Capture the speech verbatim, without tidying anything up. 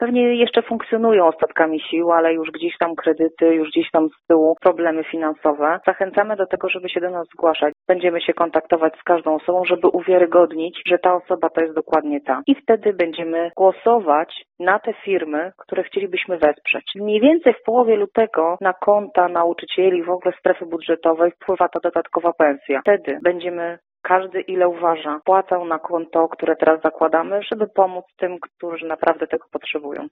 pewnie jeszcze funkcjonują ostatkami sił, ale już gdzieś tam kredyty, już gdzieś tam z tyłu problemy finansowe. Zachęcamy do tego, żeby się do nas zgłaszać. Będziemy się kontaktować z każdą osobą, żeby uwiarygodnić, że ta osoba to jest dokładnie ta. I wtedy będziemy głosować na te firmy, które chcielibyśmy wesprzeć. Mniej więcej w połowie lutego na konta nauczycieli, w ogóle strefy budżetowej wpływa ta dodatkowa pensja. Wtedy będziemy każdy ile uważa, płacał na konto, które teraz zakładamy, żeby pomóc tym, którzy naprawdę tego potrzebują.